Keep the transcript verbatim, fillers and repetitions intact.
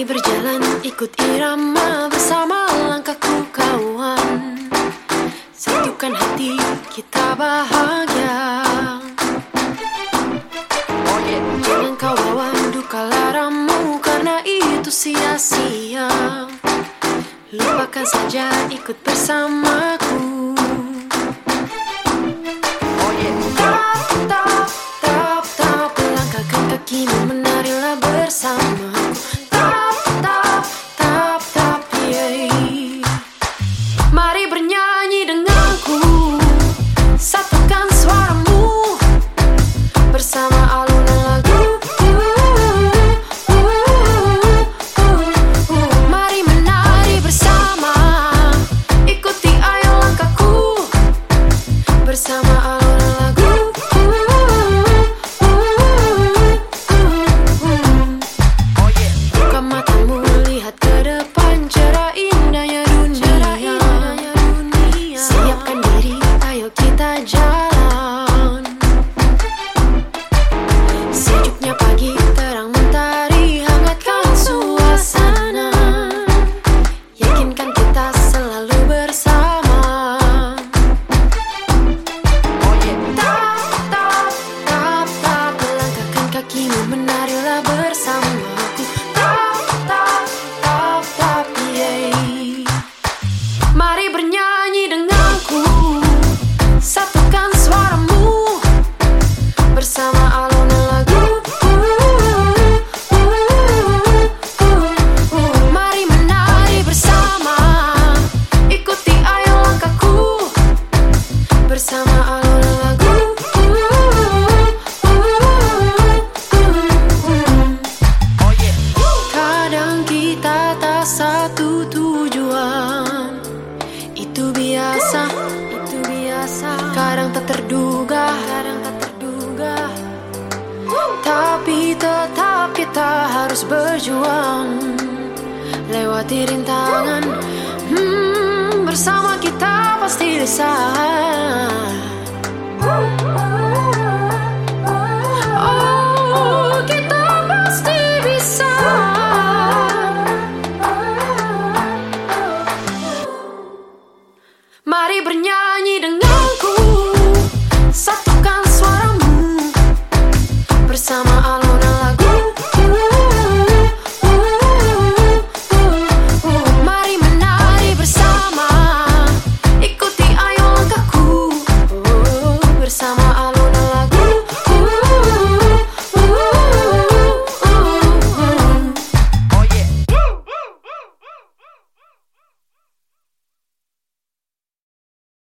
Mari berjalan ikut irama bersama langkahku kawan. Satukan hati kita bahagia. Jangan kau bawa duka laramu, karena itu sia-sia. Lupakan saja, ikut bersamaku. Tap, tap, tap, tap, langkahkan kakimu, menarilah bersamaku. Tap, tap, tap, tap, yeah. Mari bernyanyi denganku, satukan suaramu bersama alunan lagu. Mari menari bersama, ikuti ayo langkahku bersama alunan lagu. Buka matamu, lihat ke depan, cerah indahnya dunia. Siapkan diri, ayo kita jalan. Sejuknya pagi, terang mentari, hangatkan suasana. Yakinkan kita selalu bersama. Tap, tap, tap, tap, langkahkan kakimu, menarilah bersamaku. Tap, tap, tap, tap, yeah. Mari bernyanyi denganku, satukan suaramu bersama alunan lagu. Mari menari bersama, ikuti ayo langkahku bersama alunan lagu. Kadang kita tak satu tujuan, itu biasa, itu biasa. Kadang tak terduga, kadang tak terduga. Tapi tetap kita harus berjuang, lewati rintangan. Hmm, bersama kita pasti bisa. Oh, kita pasti bisa. Mari bernyanyi dengan